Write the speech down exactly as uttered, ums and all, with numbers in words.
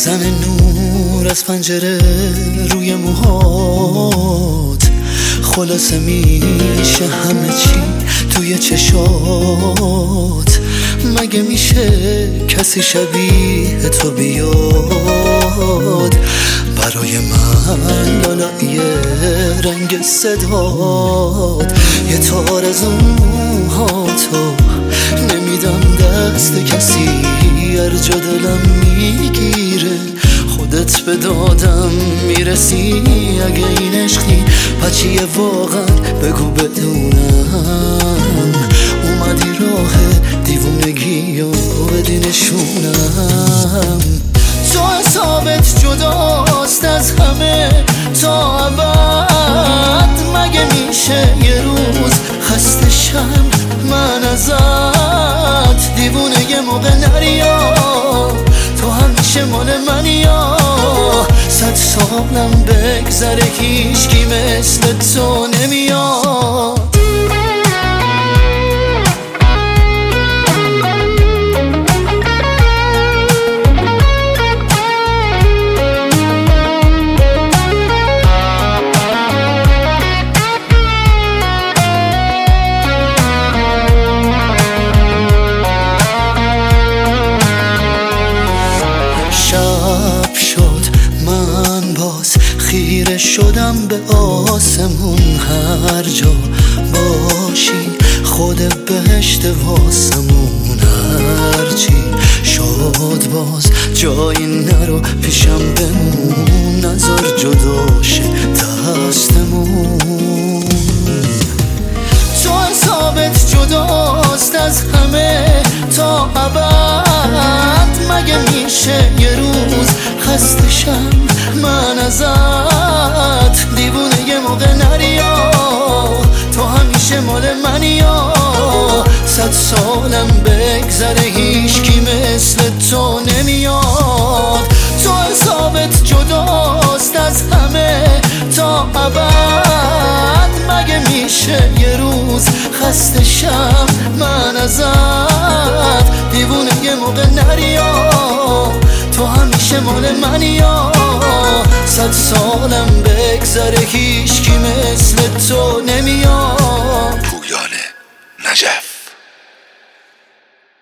میزنه نور از پنجره روی موهات، خلاصه میشه همه چی توی چشات. مگه میشه کسی شبیه تو بیاد برای من؟ لالایی رنگ صدات، یه تار از اون موهاتو نمیدم دست کسی، هر جا دلم میگیره خودت به دادم میرسی. اگه این عشقی پچیه واقعا بگو بدونم، اومدی راه دیوونگی و بدی نشونم. تو حسابت جداست از همه تا ابد، مگه میشه یه روز خسته شم من ازت؟ دیوونه یه موقع نریا تو همیشه مال منی، یا صد سالم بگذره هیچکی مثل تو نمیاد. شب شد من باز خیره شدم به آسمون، هر جا باشی خود بهشت واسمون. هرچی شد باز جایی نرو پیشم بمون، نذار جداشه دستمون. تو حسابت جداست از همه تا ابد، مگه میشه یه روز خسته شم من ازت؟ دیوونه یه موقع نریا تو همیشه مال منی، یا صد سالم بگذره هیچکی مثل تو نمیاد. تو حسابت جداست از همه تا ابد، مگه میشه یه روز خسته شم من ازت؟ دیوونه یه موقع نریا تو همیشه مال منی، یا صد سالم بگذره هیچکی مثل تو نمیاد.